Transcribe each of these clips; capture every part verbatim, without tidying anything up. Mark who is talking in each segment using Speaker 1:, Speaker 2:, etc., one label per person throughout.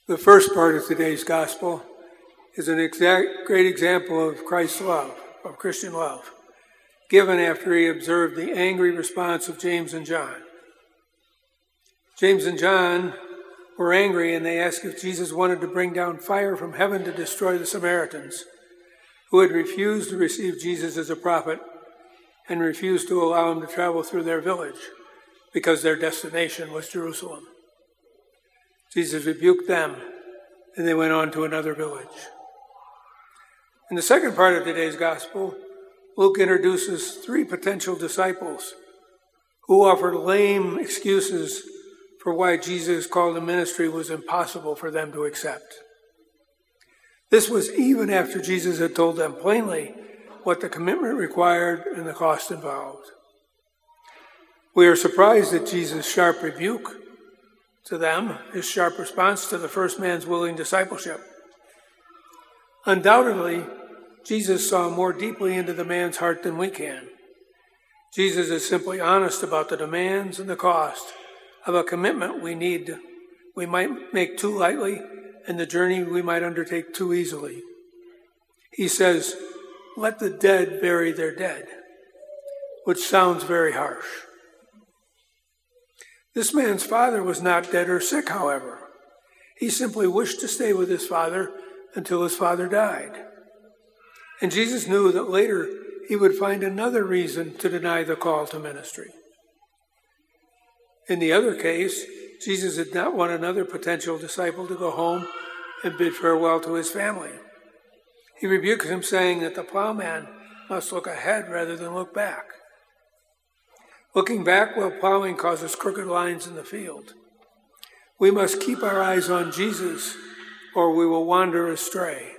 Speaker 1: The first part of today's gospel is an exact, great example of Christ's love, of Christian love, given after he observed the angry response of James and John. James and John were angry, and they asked if Jesus wanted to bring down fire from heaven to destroy the Samaritans, who had refused to receive Jesus as a prophet and refused to allow him to travel through their village because their destination was Jerusalem. Jesus rebuked them, and they went on to another village. In the second part of today's gospel, Luke introduces three potential disciples who offered lame excuses for why Jesus' call to ministry was impossible for them to accept. This was even after Jesus had told them plainly what the commitment required and the cost involved. We are surprised at Jesus' sharp rebuke to them, his sharp response to the first man's willing discipleship. Undoubtedly, Jesus saw more deeply into the man's heart than we can. Jesus is simply honest about the demands and the cost of a commitment we need, we might make too lightly, and the journey we might undertake too easily. He says, "Let the dead bury their dead," which sounds very harsh. This man's father was not dead or sick, however. He simply wished to stay with his father until his father died. And Jesus knew that later he would find another reason to deny the call to ministry. In the other case, Jesus did not want another potential disciple to go home and bid farewell to his family. He rebuked him, saying that the plowman must look ahead rather than look back. Looking back while plowing causes crooked lines in the field. We must keep our eyes on Jesus, or we will wander astray.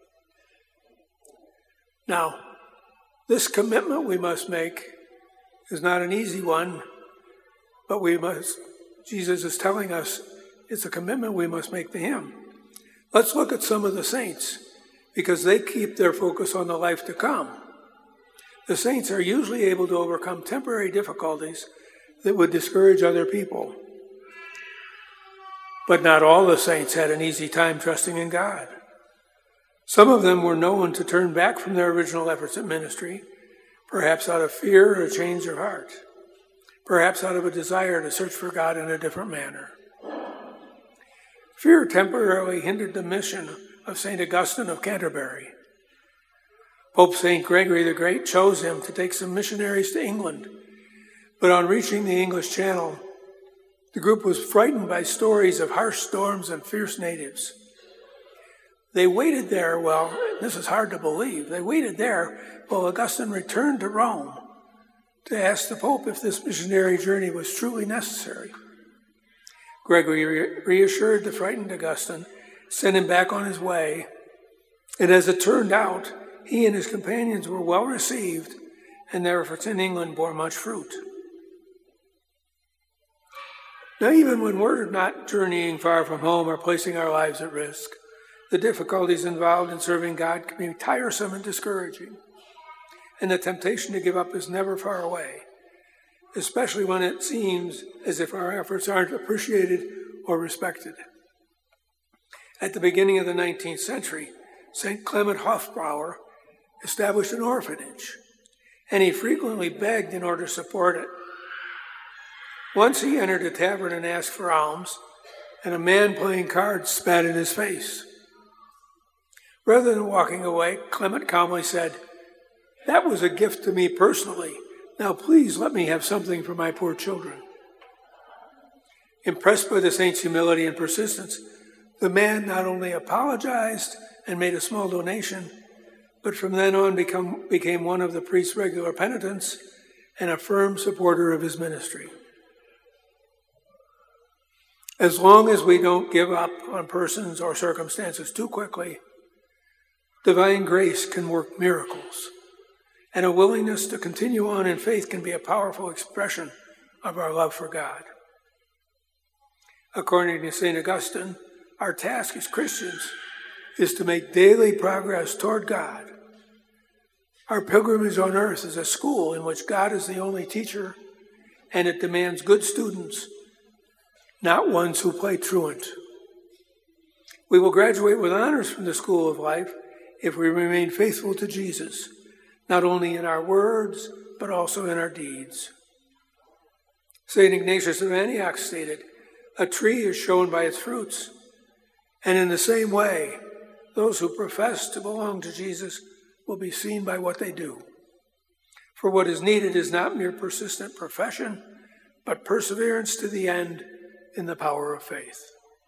Speaker 1: Now, this commitment we must make is not an easy one, but we must, Jesus is telling us it's a commitment we must make to him. Let's look at some of the saints, because they keep their focus on the life to come. The saints are usually able to overcome temporary difficulties that would discourage other people. But not all the saints had an easy time trusting in God. Some of them were known to turn back from their original efforts at ministry, perhaps out of fear or a change of heart, perhaps out of a desire to search for God in a different manner. Fear temporarily hindered the mission of Saint Augustine of Canterbury. Pope Saint Gregory the Great chose him to take some missionaries to England, but on reaching the English Channel, the group was frightened by stories of harsh storms and fierce natives. They waited there, well, this is hard to believe, they waited there while Augustine returned to Rome to ask the Pope if this missionary journey was truly necessary. Gregory re- reassured the frightened Augustine, sent him back on his way, and as it turned out, he and his companions were well received, and their efforts in England bore much fruit. Now, even when we're not journeying far from home or placing our lives at risk, the difficulties involved in serving God can be tiresome and discouraging, and the temptation to give up is never far away, especially when it seems as if our efforts aren't appreciated or respected. At the beginning of the nineteenth century, Saint Clement Hofbrauer established an orphanage, and he frequently begged in order to support it. Once he entered a tavern and asked for alms, and a man playing cards spat in his face. Rather than walking away, Clement calmly said, "That was a gift to me personally. Now please let me have something for my poor children." Impressed by the saint's humility and persistence, the man not only apologized and made a small donation, but from then on become, became one of the priest's regular penitents and a firm supporter of his ministry. As long as we don't give up on persons or circumstances too quickly, divine grace can work miracles, and a willingness to continue on in faith can be a powerful expression of our love for God. According to Saint Augustine, our task as Christians is to make daily progress toward God. Our pilgrimage on earth is a school in which God is the only teacher, and it demands good students, not ones who play truant. We will graduate with honors from the school of life if we remain faithful to Jesus, not only in our words, but also in our deeds. Saint Ignatius of Antioch stated, "A tree is shown by its fruits." And in the same way, those who profess to belong to Jesus will be seen by what they do. For what is needed is not mere persistent profession, but perseverance to the end in the power of faith.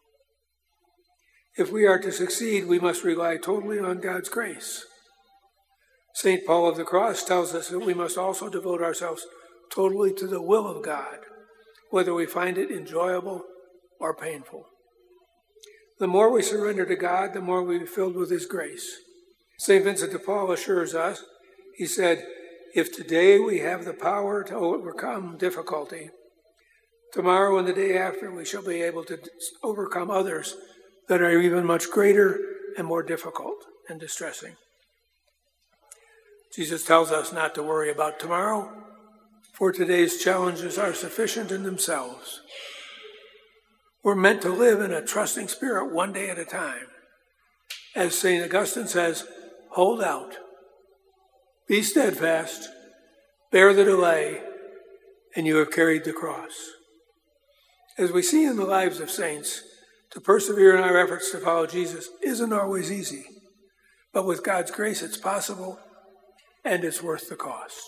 Speaker 1: If we are to succeed, we must rely totally on God's grace. Saint Paul of the Cross tells us that we must also devote ourselves totally to the will of God, whether we find it enjoyable or painful. The more we surrender to God, the more we are filled with His grace. Saint Vincent de Paul assures us, he said, "If today we have the power to overcome difficulty, tomorrow and the day after we shall be able to overcome others that are even much greater and more difficult and distressing." Jesus tells us not to worry about tomorrow, for today's challenges are sufficient in themselves. We're meant to live in a trusting spirit one day at a time. As Saint Augustine says, hold out, be steadfast, bear the delay, and you have carried the cross. As we see in the lives of saints, to persevere in our efforts to follow Jesus isn't always easy, but with God's grace it's possible, and it's worth the cost.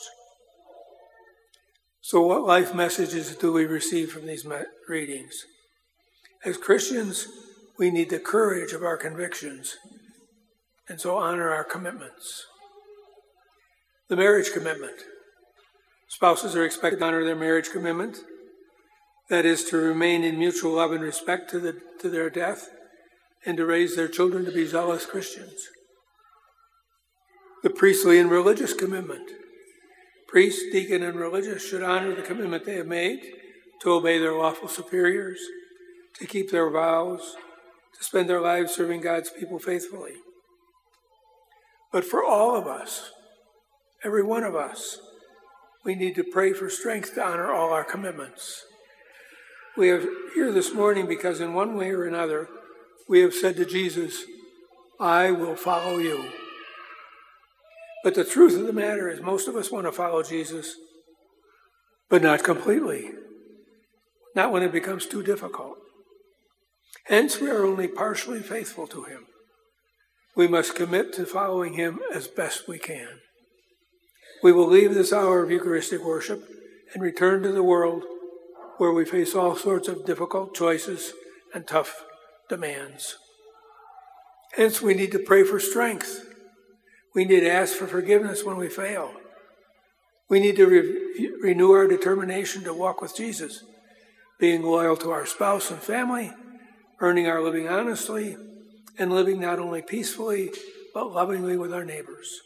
Speaker 1: So what life messages do we receive from these readings? As Christians, we need the courage of our convictions, and so honor our commitments. The marriage commitment. Spouses are expected to honor their marriage commitment. That is, to remain in mutual love and respect to, the, to their death, and to raise their children to be zealous Christians. The priestly and religious commitment. Priest, deacon, and religious should honor the commitment they have made to obey their lawful superiors, to keep their vows, to spend their lives serving God's people faithfully. But for all of us, every one of us, we need to pray for strength to honor all our commitments. We are here this morning because in one way or another, we have said to Jesus, "I will follow you." But the truth of the matter is most of us want to follow Jesus, but not completely. Not when it becomes too difficult. Hence, we are only partially faithful to Him. We must commit to following Him as best we can. We will leave this hour of Eucharistic worship and return to the world where we face all sorts of difficult choices and tough demands. Hence, we need to pray for strength. We need to ask for forgiveness when we fail. We need to re- renew our determination to walk with Jesus, being loyal to our spouse and family, earning our living honestly, and living not only peacefully, but lovingly with our neighbors.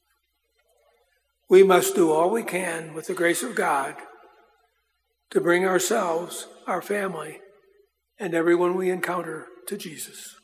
Speaker 1: We must do all we can with the grace of God to bring ourselves, our family, and everyone we encounter to Jesus.